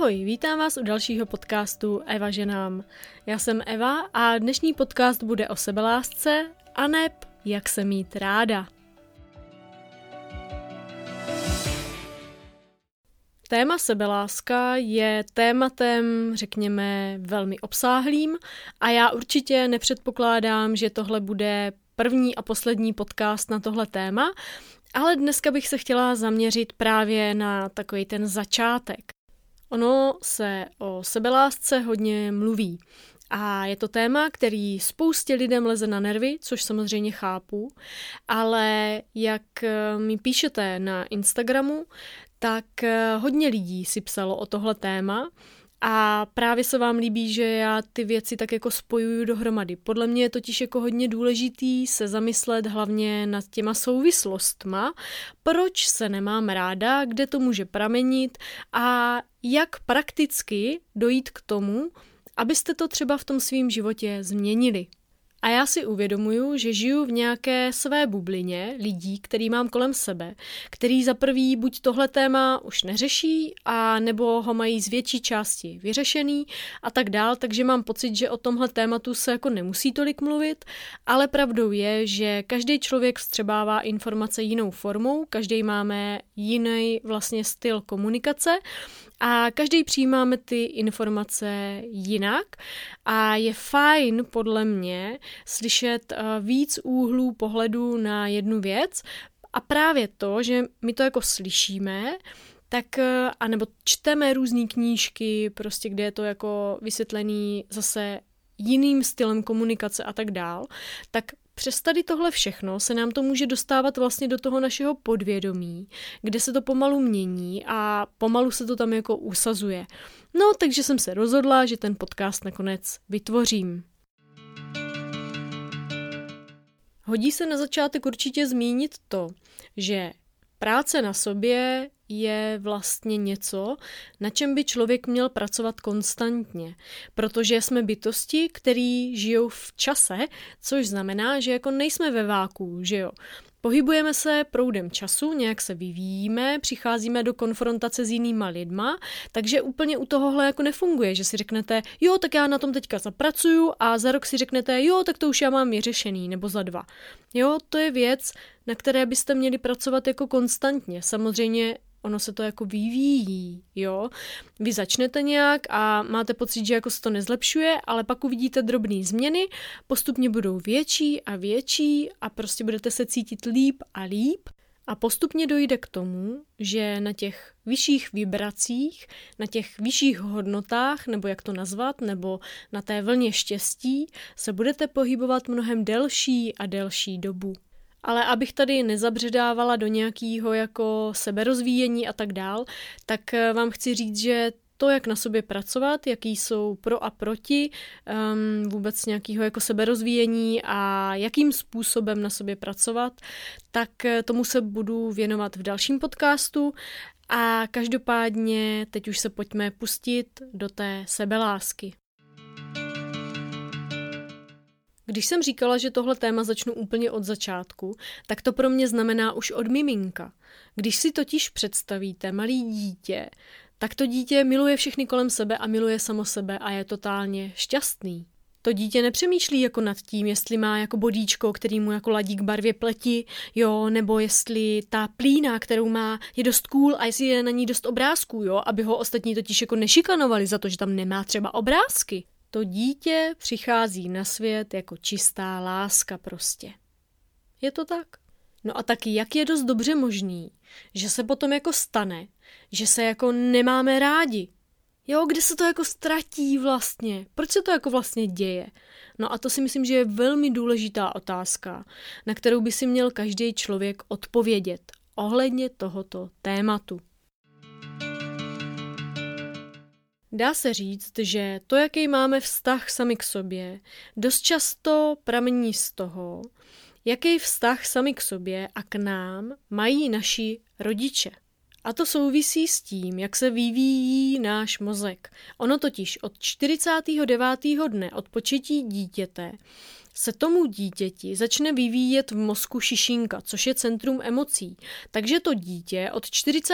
Ahoj, vítám vás u dalšího podcastu Eva ženám. Já jsem Eva a dnešní podcast bude o sebelásce aneb jak se mít ráda. Téma sebeláska je tématem, řekněme, velmi obsáhlým a já určitě nepředpokládám, že tohle bude první a poslední podcast na tohle téma, ale dneska bych se chtěla zaměřit právě na takový ten začátek. Ono se o sebelásce hodně mluví a je to téma, který spoustě lidem leze na nervy, což samozřejmě chápu, ale jak mi píšete na Instagramu, tak hodně lidí si psalo o tohle téma a právě se vám líbí, že já ty věci tak jako spojuju dohromady. Podle mě je totiž jako hodně důležitý se zamyslet hlavně nad těma souvislostma, proč se nemám ráda, kde to může pramenit a jak prakticky dojít k tomu, abyste to třeba v tom svém životě změnili. A já si uvědomuju, že žiju v nějaké své bublině lidí, který mám kolem sebe, který za prvý buď tohle téma už neřeší, a nebo ho mají z větší části vyřešený a tak dál, takže mám pocit, že o tomhle tématu se jako nemusí tolik mluvit, ale pravdou je, že každý člověk vstřebává informace jinou formou, každý máme jiný vlastně styl komunikace a každý přijímáme ty informace jinak a je fajn podle mě slyšet víc úhlů pohledu na jednu věc a právě to, že my to jako slyšíme, tak anebo čteme různé knížky, prostě kde je to jako vysvětlený zase jiným stylem komunikace a tak dál, tak přes tady tohle všechno se nám to může dostávat vlastně do toho našeho podvědomí, kde se to pomalu mění a pomalu se to tam jako usazuje. No, takže jsem se rozhodla, že ten podcast nakonec vytvořím. Hodí se na začátek určitě zmínit to, že práce na sobě je vlastně něco, na čem by člověk měl pracovat konstantně, protože jsme bytosti, který žijou v čase, což znamená, že jako nejsme ve váku, že jo. Pohybujeme se proudem času, nějak se vyvíjíme, přicházíme do konfrontace s jinýma lidma, takže úplně u tohohle jako nefunguje, že si řeknete, jo, tak já na tom teďka zapracuju a za rok si řeknete, jo, tak to už já mám vyřešený, nebo za 2. Jo, to je věc, na které byste měli pracovat jako konstantně. Samozřejmě ono se to jako vyvíjí, jo. Vy začnete nějak a máte pocit, že jako se to nezlepšuje, ale pak uvidíte drobné změny, postupně budou větší a větší a prostě budete se cítit líp a líp a postupně dojde k tomu, že na těch vyšších vibracích, na těch vyšších hodnotách, nebo jak to nazvat, nebo na té vlně štěstí se budete pohybovat mnohem delší a delší dobu. Ale abych tady nezabředávala do nějakého jako seberozvíjení a tak dál, tak vám chci říct, že to, jak na sobě pracovat, jaký jsou pro a proti vůbec nějakého jako seberozvíjení a jakým způsobem na sobě pracovat, tak tomu se budu věnovat v dalším podcastu a každopádně teď už se pojďme pustit do té sebelásky. Když jsem říkala, že tohle téma začnu úplně od začátku, tak to pro mě znamená už od miminka. Když si totiž představíte malý dítě, tak to dítě miluje všechny kolem sebe a miluje samo sebe a je totálně šťastný. To dítě nepřemýšlí jako nad tím, jestli má jako bodíčko, který mu jako ladí k barvě pleti, jo, nebo jestli ta plína, kterou má, je dost cool a jestli je na ní dost obrázků, jo, aby ho ostatní totiž jako nešikanovali za to, že tam nemá třeba obrázky. To dítě přichází na svět jako čistá láska prostě. Je to tak? No a taky jak je dost dobře možný, že se potom jako stane, že se jako nemáme rádi. Jo, kde se to jako ztratí vlastně? Proč se to jako vlastně děje? No a to si myslím, že je velmi důležitá otázka, na kterou by si měl každý člověk odpovědět ohledně tohoto tématu. Dá se říct, že to, jaký máme vztah sami k sobě, dost často pramení z toho, jaký vztah sami k sobě a k nám mají naši rodiče. A to souvisí s tím, jak se vyvíjí náš mozek. Ono totiž od 49. dne od početí dítěte se tomu dítěti začne vyvíjet v mozku šišinka, což je centrum emocí. Takže to dítě od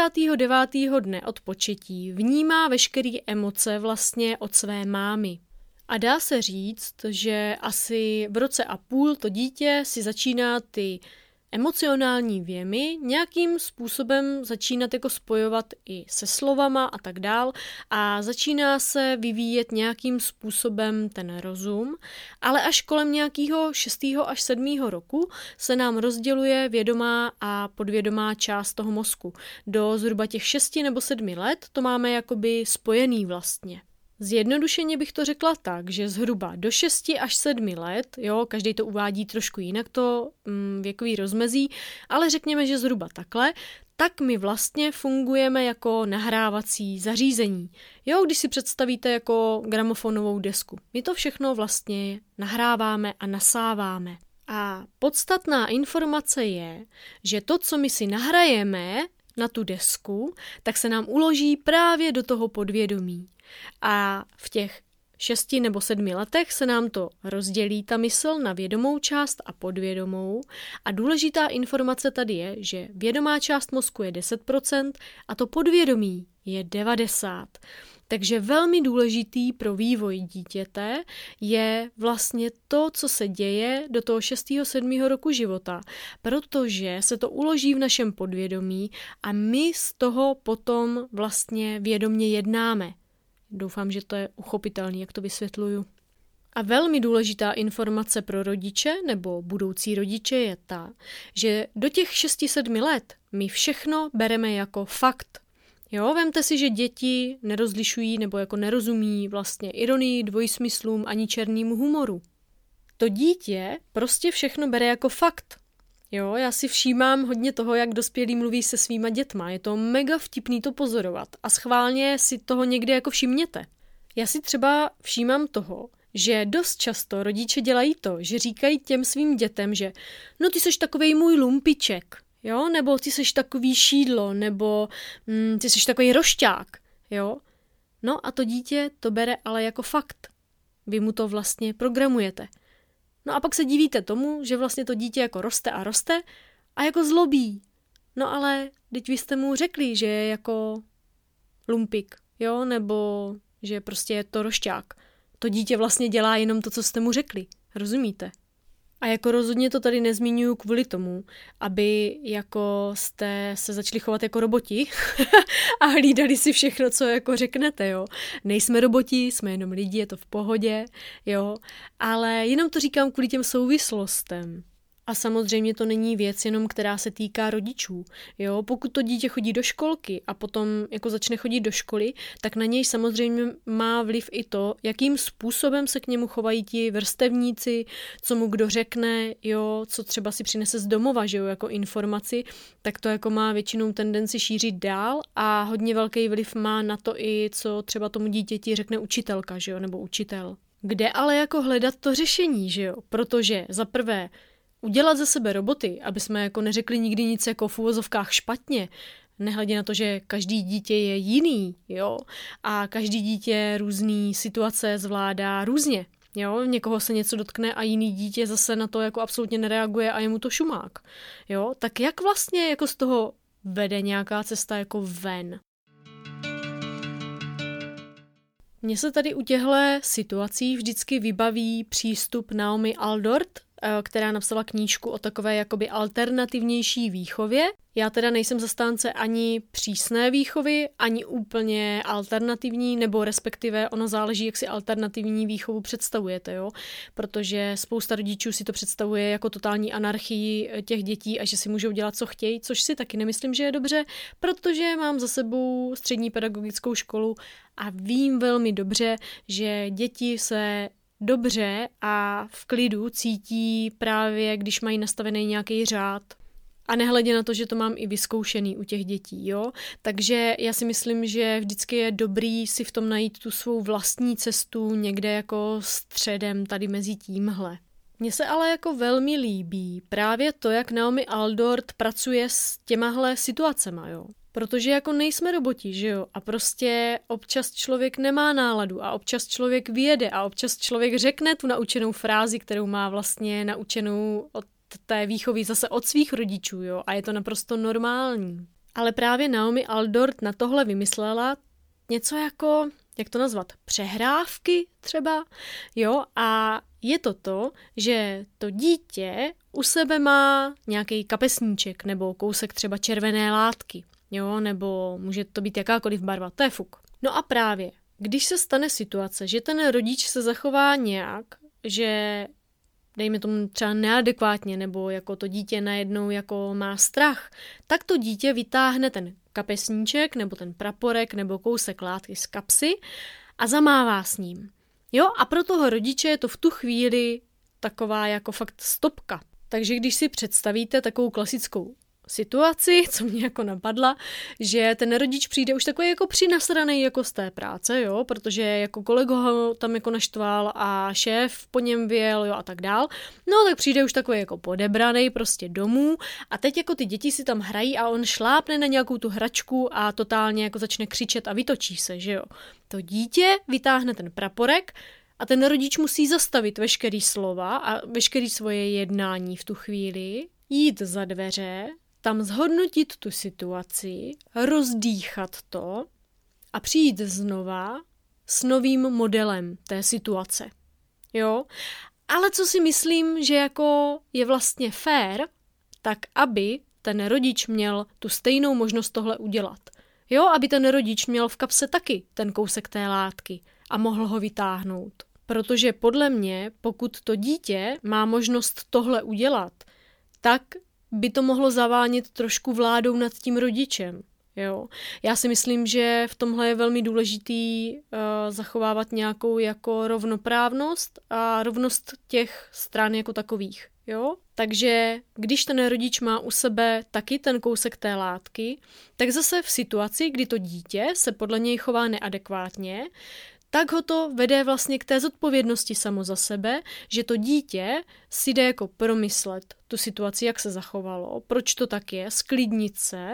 49. dne od početí vnímá veškeré emoce vlastně od své mámy. A dá se říct, že asi v roce a půl to dítě si začíná ty emocionální věmy nějakým způsobem začínat jako spojovat i se slovama a tak dál a začíná se vyvíjet nějakým způsobem ten rozum, ale až kolem nějakého 6. až 7. roku se nám rozděluje vědomá a podvědomá část toho mozku. Do zhruba těch 6 nebo 7 let to máme jakoby spojený vlastně. Zjednodušeně bych to řekla tak, že zhruba do 6 až 7 let, jo, každý to uvádí trošku jinak to věkový rozmezí, ale řekněme, že zhruba takhle, tak my vlastně fungujeme jako nahrávací zařízení. Jo, když si představíte jako gramofonovou desku. My to všechno vlastně nahráváme a nasáváme. A podstatná informace je, že to, co my si nahrajeme na tu desku, tak se nám uloží právě do toho podvědomí. A v těch 6 nebo 7 letech se nám to rozdělí ta mysl na vědomou část a podvědomou. A důležitá informace tady je, že vědomá část mozku je 10% a to podvědomí je 90%. Takže velmi důležitý pro vývoj dítěte je vlastně to, co se děje do toho 6. 7. roku života, protože se to uloží v našem podvědomí a my z toho potom vlastně vědomě jednáme. Doufám, že to je uchopitelný, jak to vysvětluju. A velmi důležitá informace pro rodiče nebo budoucí rodiče je ta, že do těch 6-7 let my všechno bereme jako fakt. Jo, vemte si, že děti nerozlišují nebo jako nerozumí vlastně ironii, dvojsmyslům ani černému humoru. To dítě prostě všechno bere jako fakt. Jo, já si všímám hodně toho, jak dospělí mluví se svýma dětma. Je to mega vtipný to pozorovat a schválně si toho někdy jako všimněte. Já si třeba všímám toho, že dost často rodiče dělají to, že říkají těm svým dětem, že no ty seš takovej můj lumpiček, jo, nebo ty seš takový šídlo, nebo ty seš takový rošťák, jo. No a to dítě to bere ale jako fakt. Vy mu to vlastně programujete. No a pak se divíte tomu, že vlastně to dítě jako roste a jako zlobí. No ale teď vy jste mu řekli, že je jako lumpik, jo, nebo že prostě je to rošťák. To dítě vlastně dělá jenom to, co jste mu řekli. Rozumíte? A jako rozhodně to tady nezmiňuju kvůli tomu, aby jako jste se začali chovat jako roboti a hlídali si všechno, co jako řeknete, jo. Nejsme roboti, jsme jenom lidi, je to v pohodě, jo. Ale jenom to říkám kvůli těm souvislostem. A samozřejmě to není věc jenom, která se týká rodičů. Jo? Pokud to dítě chodí do školky a potom jako začne chodit do školy, tak na něj samozřejmě má vliv i to, jakým způsobem se k němu chovají ti vrstevníci, co mu kdo řekne, jo? Co třeba si přinese z domova, že jo? Jako informaci, tak to jako má většinou tendenci šířit dál a hodně velký vliv má na to i, co třeba tomu dítěti řekne učitelka, že jo? Nebo učitel. Kde ale jako hledat to řešení, že jo? Protože za prvé udělat ze sebe roboty, aby jsme jako neřekli nikdy nic jako v uvozovkách špatně, nehledě na to, že každý dítě je jiný, jo, a každý dítě různý situace zvládá různě, jo, někoho se něco dotkne a jiný dítě zase na to jako absolutně nereaguje a je mu to šumák, jo, tak jak vlastně jako z toho vede nějaká cesta jako ven? Mně se tady u těchto situací vždycky vybaví přístup Naomi Aldort, která napsala knížku o takové jakoby alternativnější výchově. Já teda nejsem zastánce ani přísné výchovy, ani úplně alternativní, nebo respektive ono záleží, jak si alternativní výchovu představujete, jo? Protože spousta rodičů si to představuje jako totální anarchii těch dětí a že si můžou dělat, co chtějí, což si taky nemyslím, že je dobře, protože mám za sebou střední pedagogickou školu a vím velmi dobře, že děti se dobře a v klidu cítí právě, když mají nastavený nějaký řád. A nehledě na to, že to mám i vyzkoušený u těch dětí, jo. Takže já si myslím, že vždycky je dobrý si v tom najít tu svou vlastní cestu někde jako středem tady mezi tímhle. Mně se ale jako velmi líbí právě to, jak Naomi Aldort pracuje s těmahle situacema, jo. Protože jako nejsme roboti, že jo? A prostě občas člověk nemá náladu a občas člověk vyjede a občas člověk řekne tu naučenou frázi, kterou má vlastně naučenou od té výchovy zase od svých rodičů, jo? A je to naprosto normální. Ale právě Naomi Aldort na tohle vymyslela něco jako, jak to nazvat, přehrávky třeba, jo? A je to, že to dítě u sebe má nějaký kapesníček nebo kousek třeba červené látky, jo? Nebo může to být jakákoliv barva, to je fuk. No a právě, když se stane situace, že ten rodič se zachová nějak, že dejme tomu třeba neadekvátně, nebo jako to dítě najednou jako má strach, tak to dítě vytáhne ten kapesníček, nebo ten praporek, nebo kousek látky z kapsy a zamává s ním. Jo, a pro toho rodiče je to v tu chvíli taková jako fakt stopka. Takže když si představíte takovou klasickou situaci, co mě jako napadla, že ten rodič přijde už takový jako přinasranej jako z té práce, jo, protože jako kolego ho tam jako naštval a šéf po něm vyjel, jo, a tak dál. No, tak přijde už takový jako podebranej prostě domů a teď jako ty děti si tam hrají a on šlápne na nějakou tu hračku a totálně jako začne křičet a vytočí se, že jo. To dítě vytáhne ten praporek a ten rodič musí zastavit veškerý slova a veškerý svoje jednání v tu chvíli, jít za dveře, tam zhodnotit tu situaci, rozdýchat to a přijít znova s novým modelem té situace. Jo? Ale co si myslím, že jako je vlastně fér, tak aby ten rodič měl tu stejnou možnost tohle udělat. Jo, aby ten rodič měl v kapse taky ten kousek té látky a mohl ho vytáhnout. Protože podle mě, pokud to dítě má možnost tohle udělat, tak by to mohlo zavánit trošku vládou nad tím rodičem. Jo. Já si myslím, že v tomhle je velmi důležitý zachovávat nějakou jako rovnoprávnost a rovnost těch stran jako takových. Jo? Takže když ten rodič má u sebe taky ten kousek té látky, tak zase v situaci, kdy to dítě se podle něj chová neadekvátně, tak ho to vede vlastně k té zodpovědnosti samo za sebe, že to dítě si jde jako promyslet tu situaci, jak se zachovalo, proč to tak je, sklidnit se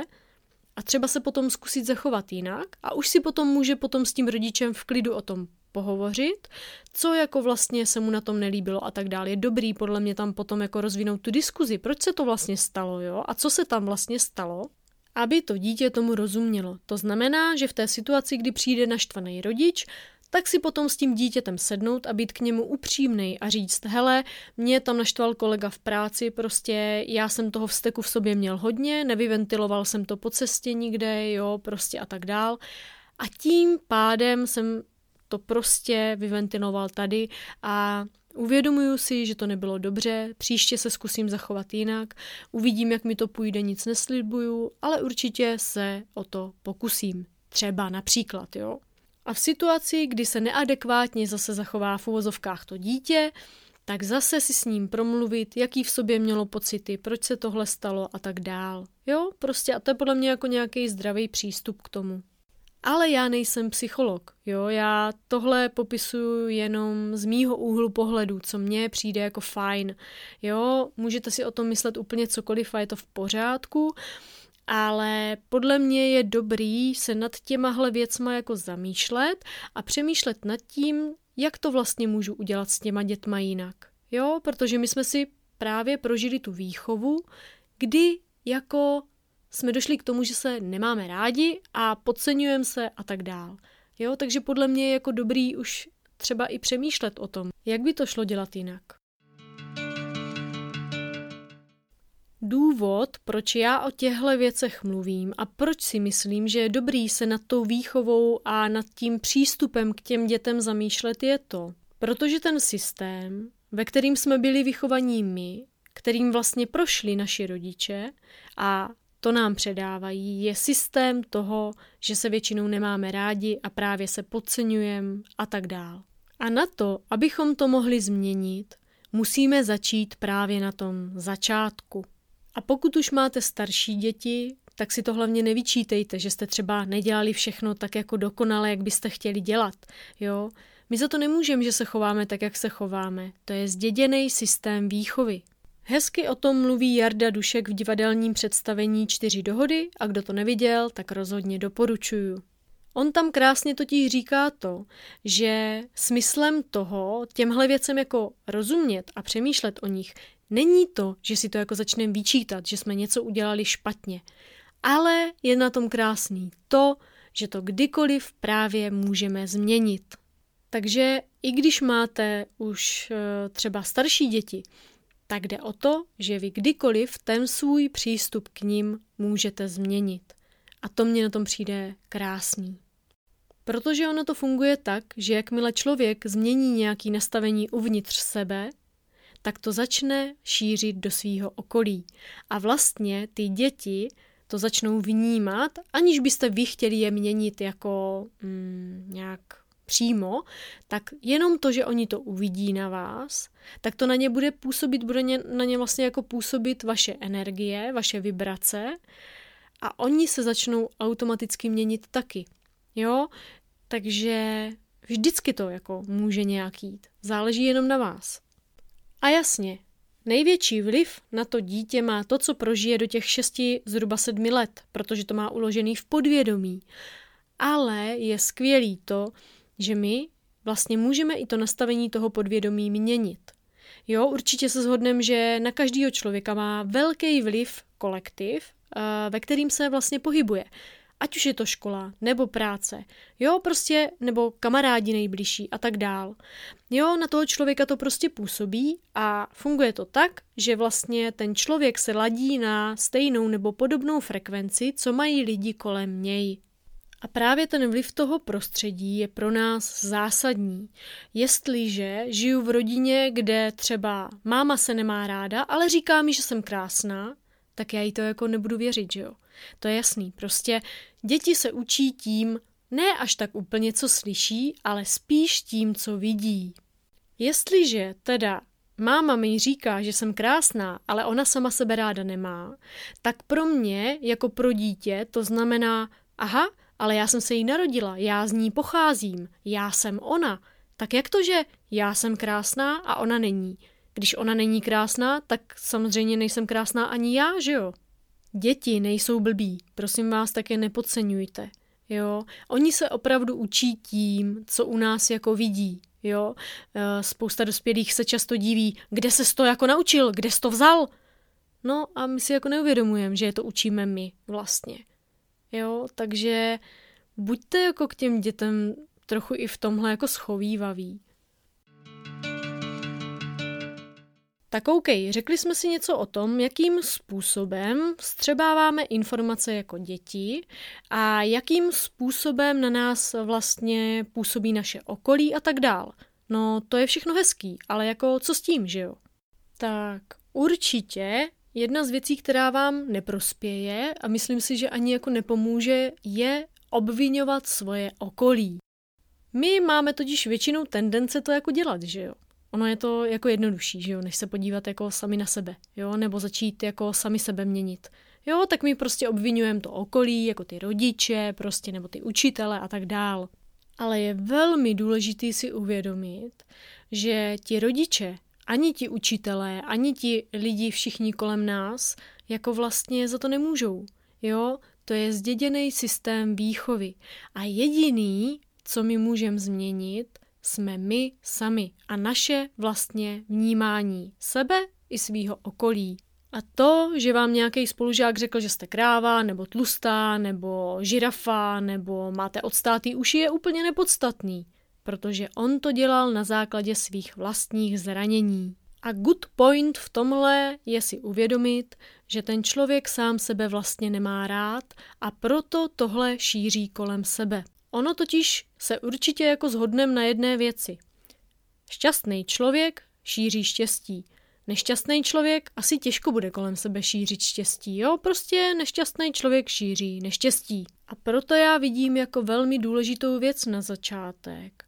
a třeba se potom zkusit zachovat jinak a už si potom může s tím rodičem v klidu o tom pohovořit, co jako vlastně se mu na tom nelíbilo a tak dále. Je dobrý podle mě tam potom jako rozvinout tu diskuzi, proč se to vlastně stalo, jo, a co se tam vlastně stalo, aby to dítě tomu rozumělo. To znamená, že v té situaci, kdy přijde naštvaný rodič, tak si potom s tím dítětem sednout a být k němu upřímnej a říct, hele, mě tam naštval kolega v práci, prostě já jsem toho vzteku v sobě měl hodně, nevyventiloval jsem to po cestě nikde, jo, prostě a tak dál. A tím pádem jsem to prostě vyventiloval tady a uvědomuju si, že to nebylo dobře, příště se zkusím zachovat jinak, uvidím, jak mi to půjde, nic neslibuju, ale určitě se o to pokusím. Třeba například, jo. A v situaci, kdy se neadekvátně zase zachová v uvozovkách to dítě, tak zase si s ním promluvit, jaký v sobě mělo pocity, proč se tohle stalo a tak dál. Jo, prostě a to je podle mě jako nějaký zdravý přístup k tomu. Ale já nejsem psycholog, jo, já tohle popisuju jenom z mýho úhlu pohledu, co mně přijde jako fajn, jo, můžete si o tom myslet úplně cokoliv a je to v pořádku, ale podle mě je dobrý se nad těmahle věcma jako zamýšlet a přemýšlet nad tím, jak to vlastně můžu udělat s těma dětma jinak, jo, protože my jsme si právě prožili tu výchovu, kdy jako jsme došli k tomu, že se nemáme rádi a podceňujeme se a tak dál. Jo, takže podle mě je jako dobrý už třeba i přemýšlet o tom, jak by to šlo dělat jinak. Důvod, proč já o těchto věcech mluvím a proč si myslím, že je dobrý se nad tou výchovou a nad tím přístupem k těm dětem zamýšlet je to, protože ten systém, ve kterým jsme byli vychovaní my, kterým vlastně prošli naši rodiče a to nám předávají, je systém toho, že se většinou nemáme rádi a právě se podceňujeme a tak dál. A na to, abychom to mohli změnit, musíme začít právě na tom začátku. A pokud už máte starší děti, tak si to hlavně nevyčítejte, že jste třeba nedělali všechno tak jako dokonale, jak byste chtěli dělat. Jo? My za to nemůžeme, že se chováme tak, jak se chováme. To je zděděný systém výchovy. Hezky o tom mluví Jarda Dušek v divadelním představení 4 dohody a kdo to neviděl, tak rozhodně doporučuju. On tam krásně totiž říká to, že smyslem toho těmhle věcem jako rozumět a přemýšlet o nich není to, že si to jako začneme vyčítat, že jsme něco udělali špatně, ale je na tom krásný to, že to kdykoliv právě můžeme změnit. Takže i když máte už třeba starší děti, tak jde o to, že vy kdykoliv ten svůj přístup k nim můžete změnit. A to mně na tom přijde krásný. Protože ono to funguje tak, že jakmile člověk změní nějaké nastavení uvnitř sebe, tak to začne šířit do svého okolí. A vlastně ty děti to začnou vnímat, aniž byste vy chtěli je měnit jako nějak přímo, tak jenom to, že oni to uvidí na vás, tak to na ně bude působit, bude na ně vlastně jako působit vaše energie, vaše vibrace a oni se začnou automaticky měnit taky. Jo? Takže vždycky to jako může nějak jít. Záleží jenom na vás. A jasně, největší vliv na to dítě má to, co prožije do těch 6, zhruba 7 let, protože to má uložený v podvědomí. Ale je skvělý to, že my vlastně můžeme i to nastavení toho podvědomí měnit. Jo, určitě se shodneme, že na každého člověka má velký vliv kolektiv, ve kterým se vlastně pohybuje. Ať už je to škola, nebo práce, jo, prostě, nebo kamarádi nejbližší a tak dál. Jo, na toho člověka to prostě působí a funguje to tak, že vlastně ten člověk se ladí na stejnou nebo podobnou frekvenci, co mají lidi kolem něj. A právě ten vliv toho prostředí je pro nás zásadní. Jestliže žiju v rodině, kde třeba máma se nemá ráda, ale říká mi, že jsem krásná, tak já jí to jako nebudu věřit, že jo. To je jasný, prostě děti se učí tím, ne až tak úplně, co slyší, ale spíš tím, co vidí. Jestliže teda máma mi říká, že jsem krásná, ale ona sama sebe ráda nemá, tak pro mě, jako pro dítě, to znamená, aha, ale já jsem se jí narodila, já z ní pocházím, já jsem ona. Tak jak to, že já jsem krásná a ona není? Když ona není krásná, tak samozřejmě nejsem krásná ani já, že jo? Děti nejsou blbí, prosím vás, tak je nepodceňujte. Jo? Oni se opravdu učí tím, co u nás jako vidí. Jo? Spousta dospělých se často diví, kde ses to jako naučil, kde jsi to vzal? No a my si jako neuvědomujeme, že je to učíme my vlastně. Jo? Takže buďte jako k těm dětem trochu i v tomhle jako schovývaví. Tak OK, řekli jsme si něco o tom, jakým způsobem vstřebáváme informace jako děti a jakým způsobem na nás vlastně působí naše okolí a tak dál. No to je všechno hezký, ale jako co s tím, že jo? Tak určitě jedna z věcí, která vám neprospěje a myslím si, že ani jako nepomůže, je obviňovat svoje okolí. My máme totiž většinou tendence to jako dělat, že jo? Ono je to jako jednodušší, že jo, než se podívat jako sami na sebe, jo, nebo začít jako sami sebe měnit. Jo, tak my prostě obvinujeme to okolí, jako ty rodiče, prostě, nebo ty učitele a tak dál. Ale je velmi důležitý si uvědomit, že ti rodiče, ani ti učitelé, ani ti lidi všichni kolem nás, jako vlastně za to nemůžou. Jo, to je zděděný systém výchovy. A jediný, co my můžeme změnit, jsme my sami a naše vlastně vnímání sebe i svýho okolí. A to, že vám nějaký spolužák řekl, že jste kráva, nebo tlustá, nebo žirafa, nebo máte odstátý uši, je úplně nepodstatný, protože on to dělal na základě svých vlastních zranění. A good point v tomhle je si uvědomit, že ten člověk sám sebe vlastně nemá rád a proto tohle šíří kolem sebe. Ono totiž se určitě jako shodneme na jedné věci. Šťastný člověk šíří štěstí. Nešťastný člověk asi těžko bude kolem sebe šířit štěstí. Jo, prostě nešťastný člověk šíří neštěstí. A proto já vidím jako velmi důležitou věc na začátek.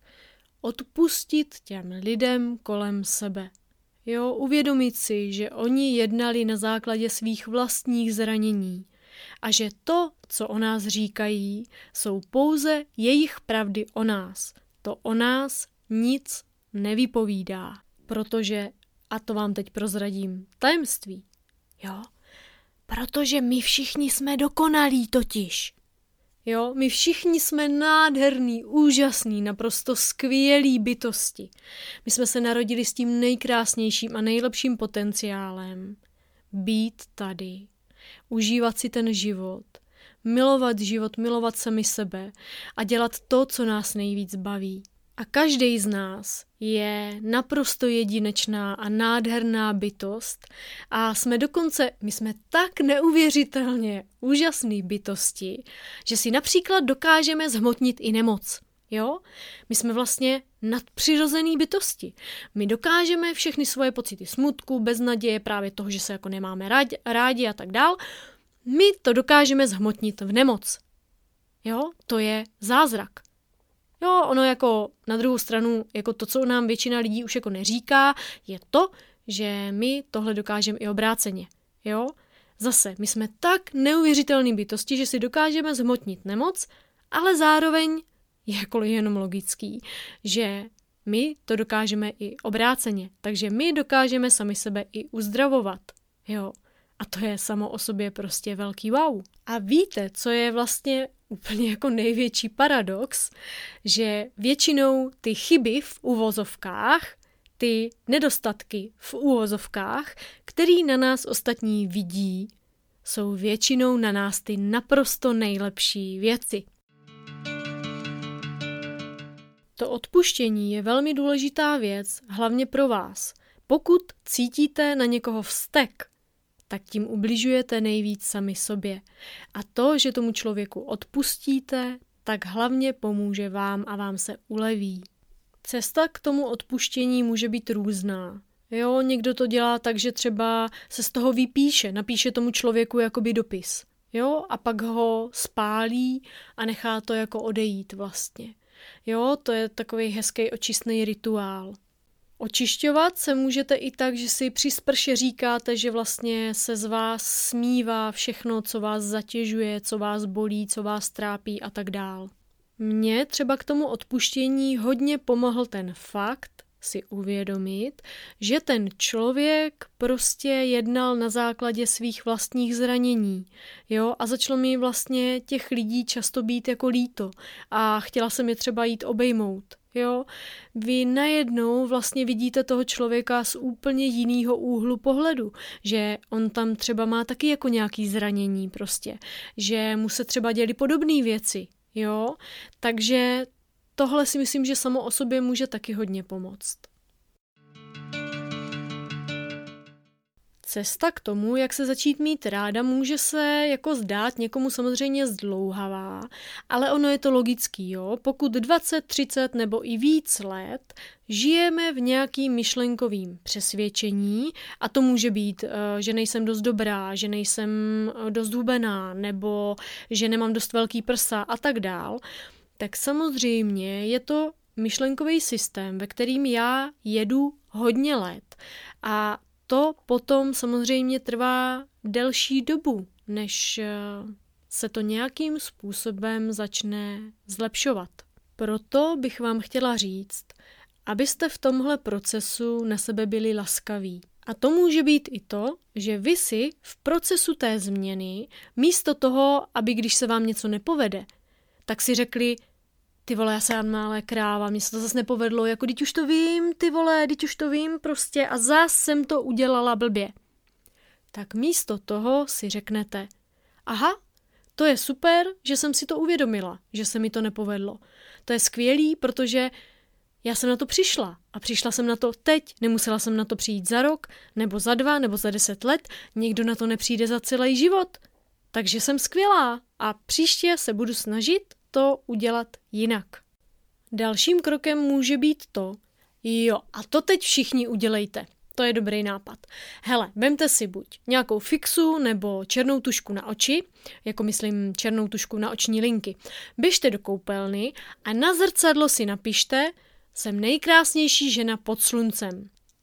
Odpustit těm lidem kolem sebe. Jo, uvědomit si, že oni jednali na základě svých vlastních zranění. A že to, co o nás říkají, jsou pouze jejich pravdy o nás. To o nás nic nevypovídá, protože A to vám teď prozradím tajemství. Jo? Protože my všichni jsme dokonalí totiž. Jo? My všichni jsme nádherný, úžasný, naprosto skvělý bytosti. My jsme se narodili s tím nejkrásnějším a nejlepším potenciálem. Být tady. Užívat si ten život. Život, milovat sami sebe a dělat to, co nás nejvíc baví. A každý z nás je naprosto jedinečná a nádherná bytost a my jsme tak neuvěřitelně úžasný bytosti, že si například dokážeme zhmotnit i nemoc. Jo? My jsme vlastně nadpřirozený bytosti. My dokážeme všechny svoje pocity smutku, beznaděje, právě toho, že se jako nemáme rádi a tak dál, my to dokážeme zhmotnit v nemoc. Jo? To je zázrak. Jo, ono jako na druhou stranu, jako to, co nám většina lidí už jako neříká, je to, že my tohle dokážeme i obráceně. Jo? Zase, my jsme tak neuvěřitelný bytosti, že si dokážeme zhmotnit nemoc, ale zároveň je jako jenom logický, že my to dokážeme i obráceně. Takže my dokážeme sami sebe i uzdravovat. Jo? A to je samo o sobě prostě velký wow. A víte, co je vlastně úplně jako největší paradox, že většinou ty chyby v uvozovkách, ty nedostatky v uvozovkách, který na nás ostatní vidí, jsou většinou na nás ty naprosto nejlepší věci. To odpuštění je velmi důležitá věc, hlavně pro vás. Pokud cítíte na někoho vztek, tak tím ubližujete nejvíc sami sobě. A to, že tomu člověku odpustíte, tak hlavně pomůže vám a vám se uleví. Cesta k tomu odpuštění může být různá. Jo, někdo to dělá tak, že třeba se z toho napíše tomu člověku jakoby dopis. Jo, a pak ho spálí a nechá to jako odejít vlastně. Jo, to je takový hezký očistný rituál. Očišťovat se můžete i tak, že si při sprše říkáte, že vlastně se z vás smívá všechno, co vás zatěžuje, co vás bolí, co vás trápí a tak dál. Mně třeba k tomu odpuštění hodně pomohl ten fakt si uvědomit, že ten člověk prostě jednal na základě svých vlastních zranění. Jo? A začalo mi vlastně těch lidí často být jako líto a chtěla jsem je třeba jít obejmout. Jo? Vy najednou vlastně vidíte toho člověka z úplně jiného úhlu pohledu, že on tam třeba má taky jako nějaký zranění prostě, že mu se třeba děly podobné věci. Jo? Takže tohle si myslím, že samo o sobě může taky hodně pomoct. Cesta k tomu, jak se začít mít ráda, může se jako zdát někomu samozřejmě zdlouhavá, ale ono je to logický, jo? Pokud 20, 30 nebo i víc let žijeme v nějakým myšlenkovým přesvědčení a to může být, že nejsem dost dobrá, že nejsem dost hubená nebo že nemám dost velký prsa a tak dál, tak samozřejmě je to myšlenkový systém, ve kterým já jedu hodně let a to potom samozřejmě trvá delší dobu, než se to nějakým způsobem začne zlepšovat. Proto bych vám chtěla říct, abyste v tomhle procesu na sebe byli laskaví. A to může být i to, že vy si v procesu té změny, místo toho, aby když se vám něco nepovede, tak si řekli, ty vole, já jsem malé kráva, mně se to zase nepovedlo, jako teď už to vím, ty vole, teď už to vím prostě a zás jsem to udělala blbě. Tak místo toho si řeknete, aha, to je super, že jsem si to uvědomila, že se mi to nepovedlo. To je skvělý, protože já jsem na to přišla a přišla jsem na to teď, nemusela jsem na to přijít za rok, nebo za 2, nebo za 10 let, někdo na to nepřijde za celý život. Takže jsem skvělá a příště se budu snažit to udělat jinak. Dalším krokem může být to, jo, a to teď všichni udělejte. To je dobrý nápad. Hele, vemte si buď nějakou fixu nebo černou tušku na oči, jako myslím černou tušku na oční linky. Běžte do koupelny a na zrcadlo si napište, jsem nejkrásnější žena pod sluncem.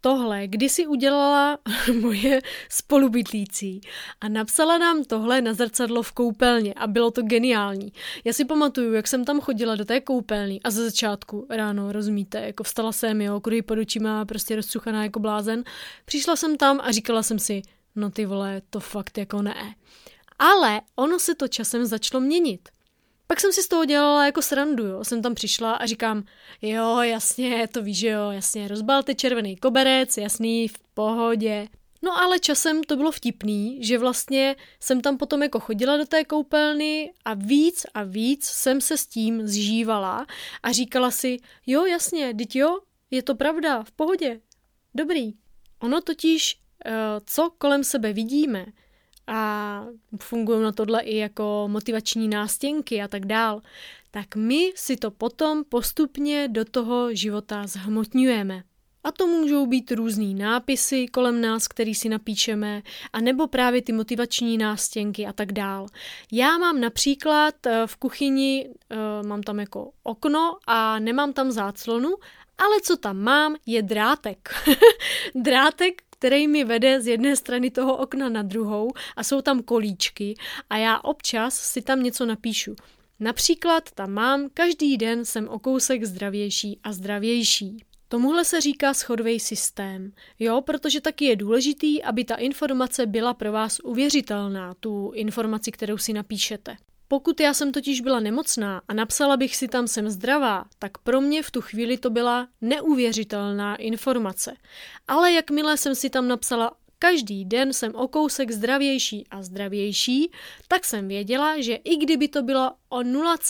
Tohle kdysi udělala moje spolubydlící a napsala nám tohle na zrcadlo v koupelně a bylo to geniální. Já si pamatuju, jak jsem tam chodila do té koupelny a ze začátku ráno, rozumíte, jako vstala jsem, kruhy pod očima, prostě rozcuchaná jako blázen. Přišla jsem tam a říkala jsem si, no ty vole, to fakt jako ne. Ale ono se to časem začalo měnit. Pak jsem si z toho dělala jako srandu, jo. Jsem tam přišla a říkám, jo, jasně, to víš, jo, jasně, rozbalte červený koberec, jasný, v pohodě. No ale časem to bylo vtipný, že vlastně jsem tam potom jako chodila do té koupelny a víc jsem se s tím zžívala a říkala si, jo, jasně, vždyť jo, je to pravda, v pohodě, dobrý. Ono totiž, co kolem sebe vidíme, a fungují na tohle i jako motivační nástěnky a tak dál, tak my si to potom postupně do toho života zhmotňujeme. A to můžou být různý nápisy kolem nás, který si napíšeme, anebo právě ty motivační nástěnky a tak dál. Já mám například v kuchyni, mám tam jako okno a nemám tam záclonu, ale co tam mám, je drátek. Drátek, který mi vede z jedné strany toho okna na druhou a jsou tam kolíčky a já občas si tam něco napíšu. Například tam mám, každý den jsem o kousek zdravější a zdravější. Tomuhle se říká shodový systém, jo, protože taky je důležitý, aby ta informace byla pro vás uvěřitelná, tu informaci, kterou si napíšete. Pokud já jsem totiž byla nemocná a napsala bych si tam jsem zdravá, tak pro mě v tu chvíli to byla neuvěřitelná informace. Ale jakmile jsem si tam napsala každý den jsem o kousek zdravější a zdravější, tak jsem věděla, že i kdyby to bylo o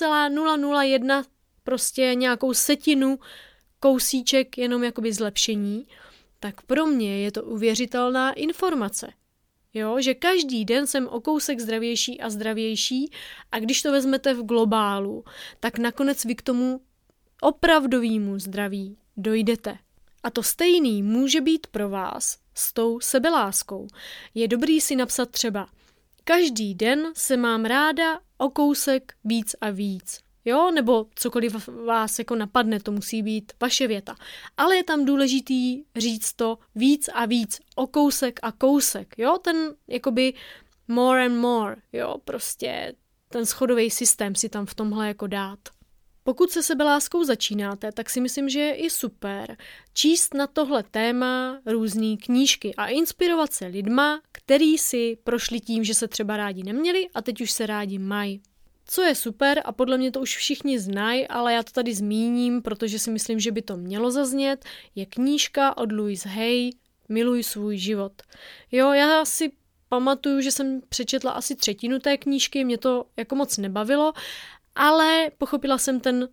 0,001 prostě nějakou setinu kousíček jenom jakoby zlepšení, tak pro mě je to uvěřitelná informace. Jo, že každý den jsem o kousek zdravější a zdravější a když to vezmete v globálu, tak nakonec vy k tomu opravdovému zdraví dojdete. A to stejný může být pro vás s tou sebeláskou. Je dobrý si napsat třeba každý den se mám ráda o kousek víc a víc. Jo, nebo cokoliv vás jako napadne, to musí být vaše věta. Ale je tam důležitý říct to víc a víc, o kousek a kousek, jo, ten jakoby more and more, jo, prostě ten shodový systém si tam v tomhle jako dát. Pokud se sebeláskou začínáte, tak si myslím, že je i super číst na tohle téma různé knížky a inspirovat se lidma, který si prošli tím, že se třeba rádi neměli a teď už se rádi mají. Co je super, a podle mě to už všichni znají, ale já to tady zmíním, protože si myslím, že by to mělo zaznět, je knížka od Louise Hay Miluj svůj život. Jo, já si pamatuju, že jsem přečetla asi 1/3 té knížky, mě to jako moc nebavilo, ale pochopila jsem ten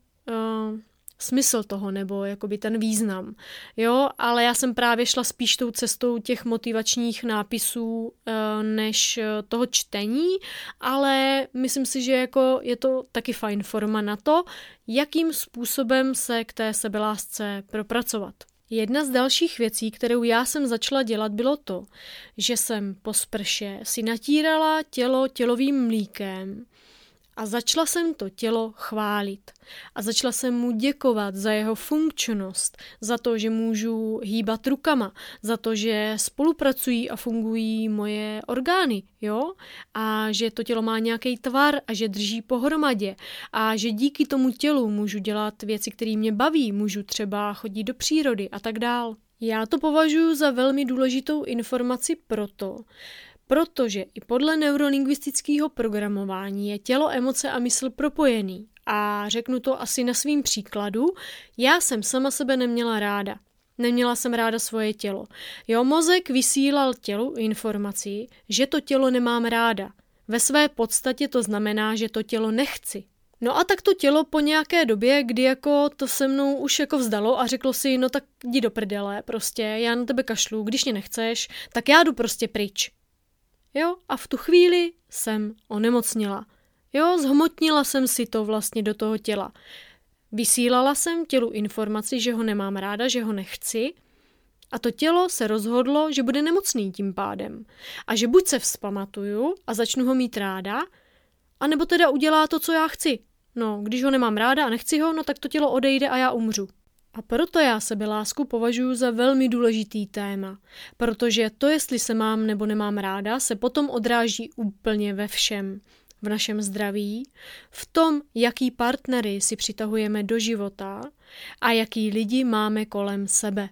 smysl toho, nebo jakoby ten význam. Jo, ale já jsem právě šla spíš tou cestou těch motivačních nápisů než toho čtení, ale myslím si, že jako je to taky fajn forma na to, jakým způsobem se k té sebelásce propracovat. Jedna z dalších věcí, kterou já jsem začala dělat, bylo to, že jsem po sprše si natírala tělo tělovým mlíkem a začala jsem to tělo chválit. A začala jsem mu děkovat za jeho funkčnost, za to, že můžu hýbat rukama, za to, že spolupracují a fungují moje orgány, jo? A že to tělo má nějaký tvar a že drží pohromadě a že díky tomu tělu můžu dělat věci, které mě baví, můžu třeba chodit do přírody a tak dál. Já to považuji za velmi důležitou informaci protože i podle neurolingvistického programování je tělo, emoce a mysl propojený. A řeknu to asi na svým příkladu, já jsem sama sebe neměla ráda. Neměla jsem ráda svoje tělo. Jo, mozek vysílal tělu informaci, že to tělo nemám ráda. Ve své podstatě to znamená, že to tělo nechci. No a tak to tělo po nějaké době, kdy jako to se mnou už jako vzdalo a řeklo si, no tak jdi do prdele, prostě, já na tebe kašlu, když mě nechceš, tak já jdu prostě pryč. Jo, a v tu chvíli jsem onemocněla. Jo, zhmotnila jsem si to vlastně do toho těla. Vysílala jsem tělu informaci, že ho nemám ráda, že ho nechci a to tělo se rozhodlo, že bude nemocný tím pádem. A že buď se vzpamatuju a začnu ho mít ráda, anebo teda udělá to, co já chci. No, když ho nemám ráda a nechci ho, no tak to tělo odejde a já umřu. A proto já sebelásku považuji za velmi důležitý téma, protože to, jestli se mám nebo nemám ráda, se potom odráží úplně ve všem. V našem zdraví, v tom, jaký partnery si přitahujeme do života a jaký lidi máme kolem sebe.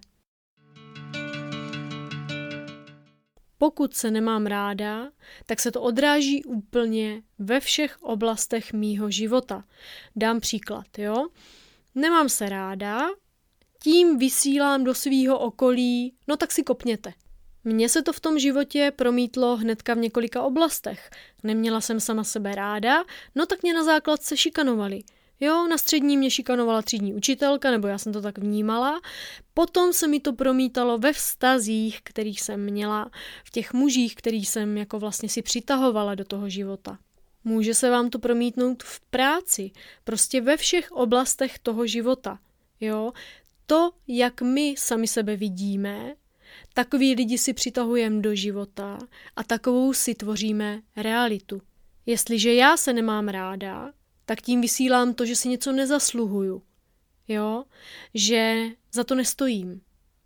Pokud se nemám ráda, tak se to odráží úplně ve všech oblastech mýho života. Dám příklad, jo? Nemám se ráda, tím vysílám do svýho okolí, no tak si kopněte. Mně se to v tom životě promítlo hnedka v několika oblastech. Neměla jsem sama sebe ráda, no tak mě na základce šikanovali. Jo, na střední mě šikanovala třídní učitelka, nebo já jsem to tak vnímala. Potom se mi to promítalo ve vztazích, kterých jsem měla, v těch mužích, kterých jsem jako vlastně si přitahovala do toho života. Může se vám to promítnout v práci, prostě ve všech oblastech toho života. Jo, to, jak my sami sebe vidíme, takový lidi si přitahujeme do života a takovou si tvoříme realitu. Jestliže já se nemám ráda, tak tím vysílám to, že si něco nezasluhuju. Jo? Že za to nestojím.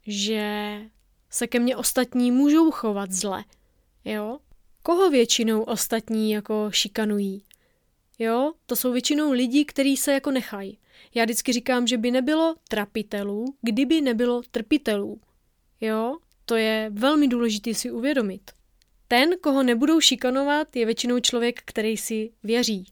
Že se ke mně ostatní můžou chovat zle. Jo? Koho většinou ostatní jako šikanují? Jo? To jsou většinou lidi, kteří se jako nechají. Já vždycky říkám, že by nebylo trapitelů, kdyby nebylo trpitelů. Jo? To je velmi důležité si uvědomit. Ten, koho nebudou šikanovat, je většinou člověk, který si věří.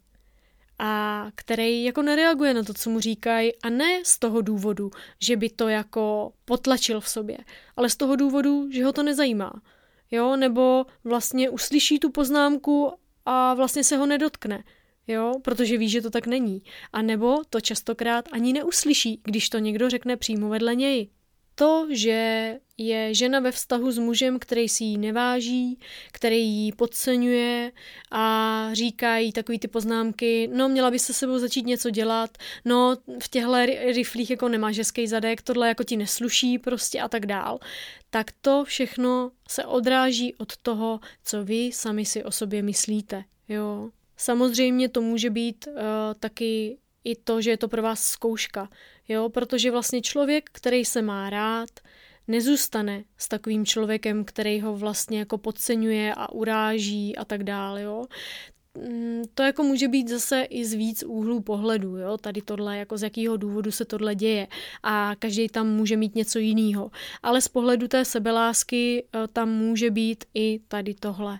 A který jako nereaguje na to, co mu říkají, a ne z toho důvodu, že by to jako potlačil v sobě, ale z toho důvodu, že ho to nezajímá. Jo? Nebo vlastně uslyší tu poznámku a vlastně se ho nedotkne. Jo? Protože ví, že to tak není. A nebo to častokrát ani neuslyší, když to někdo řekne přímo vedle něj. To, že je žena ve vztahu s mužem, který si ji neváží, který ji podceňuje a říká jí takový ty poznámky, no měla by se sebou začít něco dělat, no v těchto riflích jako nemáš hezký zadek, tohle jako ti nesluší prostě a tak dál. Tak to všechno se odráží od toho, co vy sami si o sobě myslíte. Jo. Samozřejmě to může být taky i to, že je to pro vás zkouška, jo, protože vlastně člověk, který se má rád, nezůstane s takovým člověkem, který ho vlastně jako podceňuje a uráží a tak dále, jo. To jako může být zase i z víc úhlů pohledu, jo, tady tohle, jako z jakého důvodu se tohle děje a každý tam může mít něco jiného, ale z pohledu té sebelásky tam může být i tady tohle.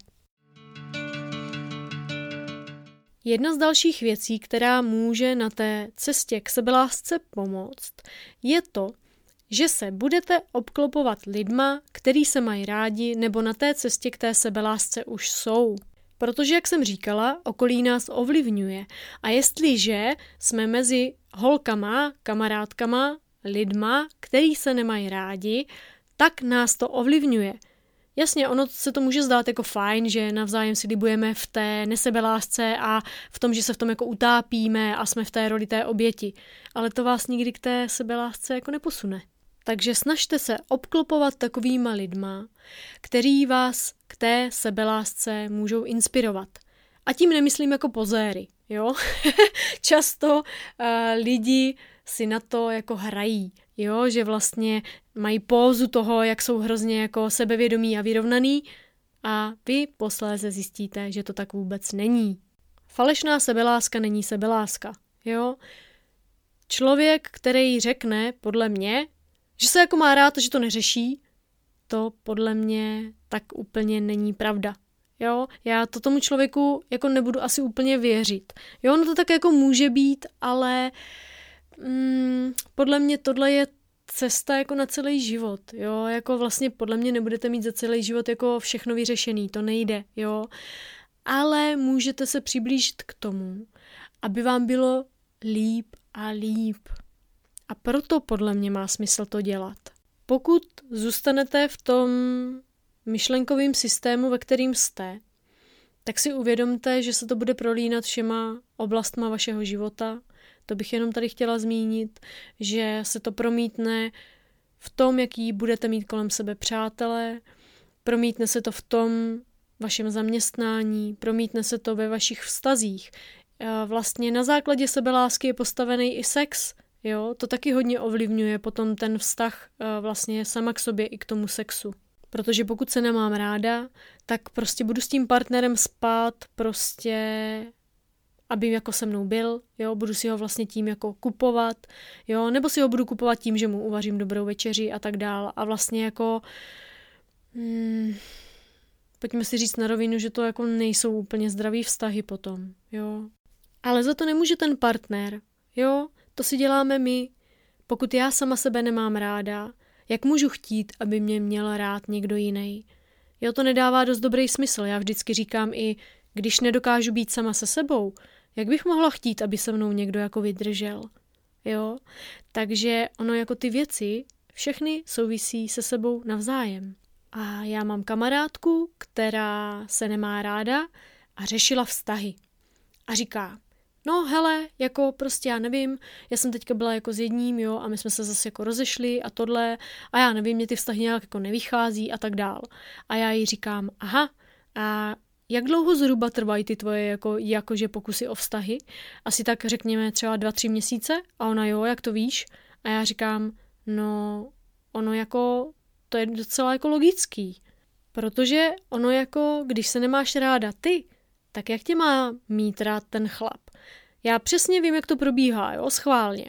Jedna z dalších věcí, která může na té cestě k sebelásce pomoct, je to, že se budete obklopovat lidma, který se mají rádi nebo na té cestě k té sebelásce už jsou. Protože, jak jsem říkala, okolí nás ovlivňuje. A jestliže jsme mezi holkama, kamarádkama, lidma, který se nemají rádi, tak nás to ovlivňuje. Jasně, ono se to může zdát jako fajn, že navzájem si libujeme v té nesebelásce a v tom, že se v tom jako utápíme a jsme v té roli té oběti. Ale to vás nikdy k té sebelásce jako neposune. Takže snažte se obklopovat takovýma lidma, kteří vás k té sebelásce můžou inspirovat. A tím nemyslím jako pozéry, jo? Často lidi si na to jako hrají, jo? Že vlastně mají pózu toho, jak jsou hrozně jako sebevědomí a vyrovnaný a vy posléze zjistíte, že to tak vůbec není. Falešná sebeláska není sebeláska, jo? Člověk, který řekne, podle mě, že se jako má rád a že to neřeší, to podle mě tak úplně není pravda. Jo, já to tomu člověku jako nebudu asi úplně věřit. Jo, no to tak jako může být, ale podle mě tohle je cesta jako na celý život. Jo, jako vlastně podle mě nebudete mít za celý život jako všechno vyřešený, to nejde, jo. Ale můžete se přiblížit k tomu, aby vám bylo líp a líp. A proto podle mě má smysl to dělat. Pokud zůstanete v tom myšlenkovém systému, ve kterým jste, tak si uvědomte, že se to bude prolínat všema oblastma vašeho života. To bych jenom tady chtěla zmínit, že se to promítne v tom, jaký budete mít kolem sebe přátelé, promítne se to v tom vašem zaměstnání, promítne se to ve vašich vztazích. Vlastně na základě sebelásky je postavený i sex, Jo, to taky hodně ovlivňuje potom ten vztah vlastně sama k sobě i k tomu sexu. Protože pokud se nemám ráda, tak prostě budu s tím partnerem spát prostě, aby jako se mnou byl, jo, budu si ho vlastně tím jako kupovat, jo, nebo si ho budu kupovat tím, že mu uvařím dobrou večeři a tak dál. A vlastně jako, pojďme si říct na rovinu, že to jako nejsou úplně zdravý vztahy potom, jo. Ale za to nemůže ten partner, jo, to si děláme my. Pokud já sama sebe nemám ráda, jak můžu chtít, aby mě měl rád někdo jiný? Jo, to nedává dost dobrý smysl. Já vždycky říkám i, když nedokážu být sama se sebou, jak bych mohla chtít, aby se mnou někdo jako vydržel? Jo? Takže ono jako ty věci, všechny souvisí se sebou navzájem. A já mám kamarádku, která se nemá ráda a řešila vztahy. A říká, no hele, jako prostě já nevím, já jsem teďka byla jako s jedním, jo, a my jsme se zase jako rozešli a tohle, a já nevím, mě ty vztahy nějak jako nevychází a tak dál. A já jí říkám, aha, a jak dlouho zhruba trvají ty tvoje jakože pokusy o vztahy? Asi tak řekněme třeba 2-3 měsíce? A ona jo, jak to víš? A já říkám, no, ono jako, to je docela jako logický. Protože ono jako, když se nemáš ráda ty, tak jak tě má mít rád ten chlap? Já přesně vím, jak to probíhá, jo, schválně.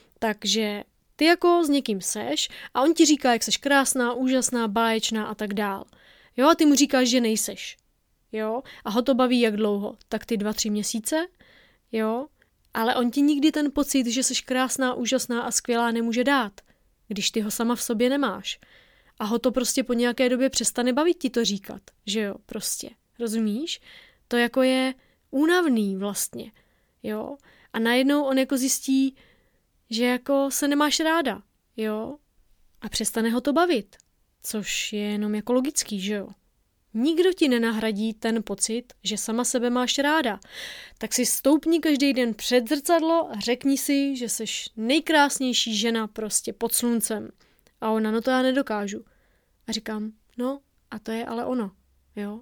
Takže ty jako s někým seš a on ti říká, jak seš krásná, úžasná, báječná a tak dál. Jo, a ty mu říkáš, že nejseš. Jo, a ho to baví jak dlouho? Tak ty 2-3 měsíce, jo, ale on ti nikdy ten pocit, že seš krásná, úžasná a skvělá nemůže dát, když ty ho sama v sobě nemáš. A ho to prostě po nějaké době přestane bavit ti to říkat, že jo, prostě, rozumíš? To jako je únavný vlastně, jo, a najednou on jako zjistí, že jako se nemáš ráda, jo, a přestane ho to bavit, což je jenom jako logický, že jo. Nikdo ti nenahradí ten pocit, že sama sebe máš ráda. Tak si stoupni každý den před zrcadlo a řekni si, že jsi nejkrásnější žena prostě pod sluncem. A ona, no to já nedokážu. A říkám, no a to je ale ono, jo.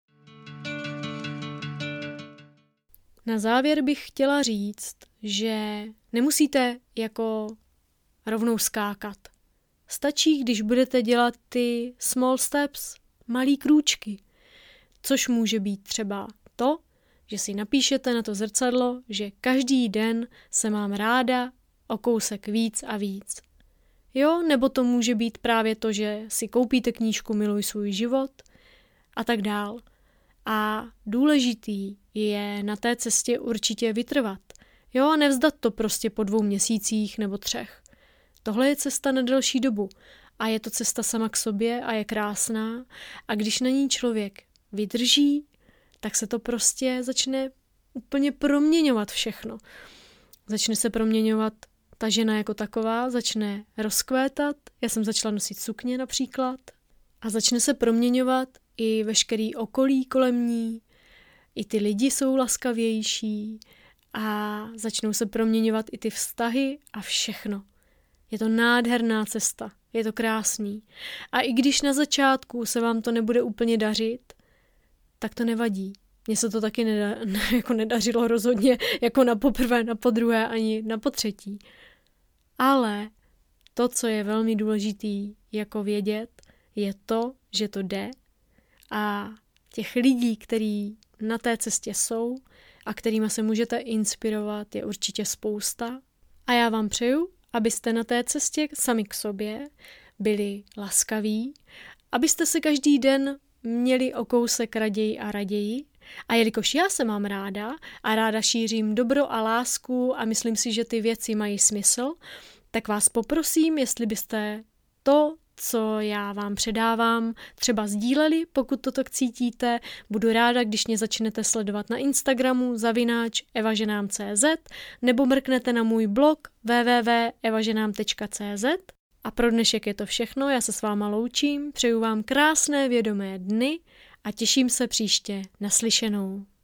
Na závěr bych chtěla říct, že nemusíte jako rovnou skákat. Stačí, když budete dělat ty small steps, malý krůčky, což může být třeba to, že si napíšete na to zrcadlo, že každý den se mám ráda o kousek víc a víc. Jo, nebo to může být právě to, že si koupíte knížku Miluj svůj život a tak dál. A důležitý je na té cestě určitě vytrvat. Jo, a nevzdat to prostě po 2 měsících nebo 3. Tohle je cesta na delší dobu. A je to cesta sama k sobě a je krásná. A když na ní člověk vydrží, tak se to prostě začne úplně proměňovat všechno. Začne se proměňovat ta žena jako taková, začne rozkvétat. Já jsem začala nosit sukně například. A začne se proměňovat i veškerý okolí kolem ní. I ty lidi jsou laskavější. A začnou se proměňovat i ty vztahy a všechno. Je to nádherná cesta. Je to krásný. A i když na začátku se vám to nebude úplně dařit, tak to nevadí. Mně se to taky jako nedařilo rozhodně jako na poprvé, na podruhé, ani na potřetí. Ale to, co je velmi důležitý jako vědět, je to, že to jde a těch lidí, kteří na té cestě jsou a kterýma se můžete inspirovat, je určitě spousta. A já vám přeju, abyste na té cestě sami k sobě byli laskaví, abyste se každý den měli o kousek raději a raději. A jelikož já se mám ráda a ráda šířím dobro a lásku a myslím si, že ty věci mají smysl, tak vás poprosím, jestli byste to, co já vám předávám, třeba sdíleli, pokud to tak cítíte. Budu ráda, když mě začnete sledovat na Instagramu @evaženám.cz nebo mrknete na můj blog www.evaženám.cz. A pro dnešek je to všechno, já se s váma loučím, přeju vám krásné vědomé dny a těším se příště naslyšenou.